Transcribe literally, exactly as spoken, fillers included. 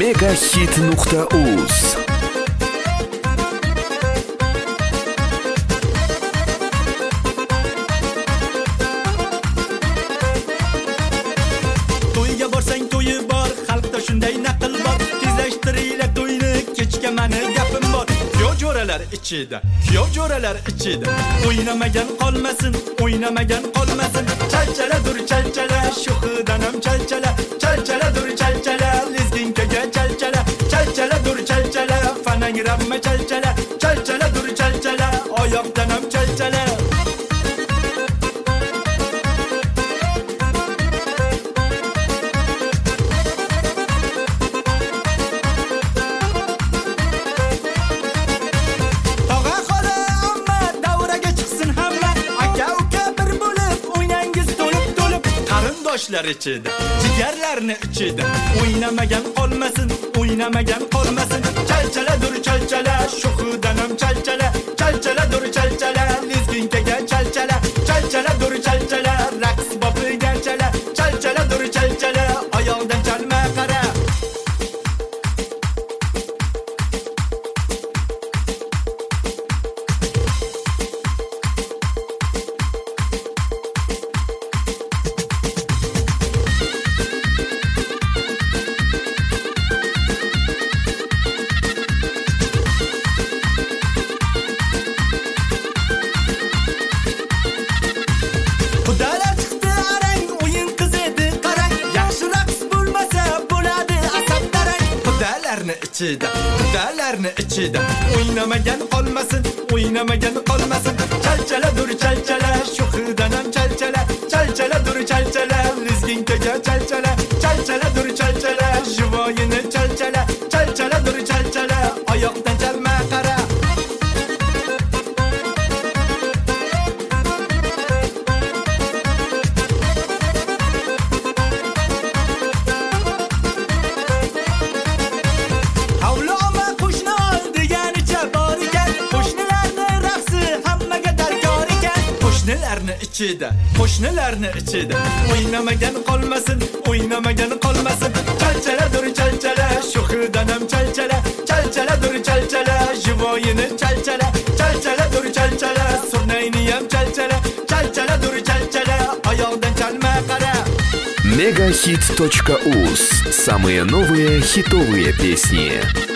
Megahit nuqta uz. To'yga borsang to'yi bor, xalqda shunday naql bor. Tezlashtiringlar to'yni, kechga mani gapim bor. Kuyov jo'ralar ichida, kuyov jo'ralar ichida. O'ynamagan qolmasin, o'ynamagan qolmasin. Chalchala dur chalchala, shuhidan ham chalchala. Chalchala dur chalchala, lezginkaga chalchala. Chalchala dur chalchala, fanangramma chalchala. Chalchala dur chalchala, oyoqdan ham chalchala. Qarindoshlar ichida, jigarlarni ichida. O'ynamagan qolmasin, o'ynamagan qolmasin. Chalchala dur chalchala, shuhidan ham chalchala. Chalchala dur chalchala, lezginkaga chalchala. Chalchala dur chalchala, raqs bopiga chala. Chalchala dur chalchala, oyoqdan chalma qara. ichida, dalarni ichida. O'ynamagan qolmasin, o'ynamagan qolmasin. Chalchala dur chalchala, shuhidan ham chalchala. Chalchala dur chalchala, lezginkaga chalchala. Chalchala dur chalchala, jivoyini chalchala. Chalchala dur chalchala, oyoqdan chalma qara. Qo'shnilarni ichida, qo'shnilarni ichida. O'ynamagan qolmasin, o'ynamagan qolmasin. Chalchala dur chalchala, shuhidan ham chalchala. Chalchala dur chalchala, jivoyini chalchala. Chalchala dur chalchala, surnayni ham chalchala. Chalchala dur chalchala, oyoqdan chalma qara. Megahit точка уз. Самые новые хитовые песни.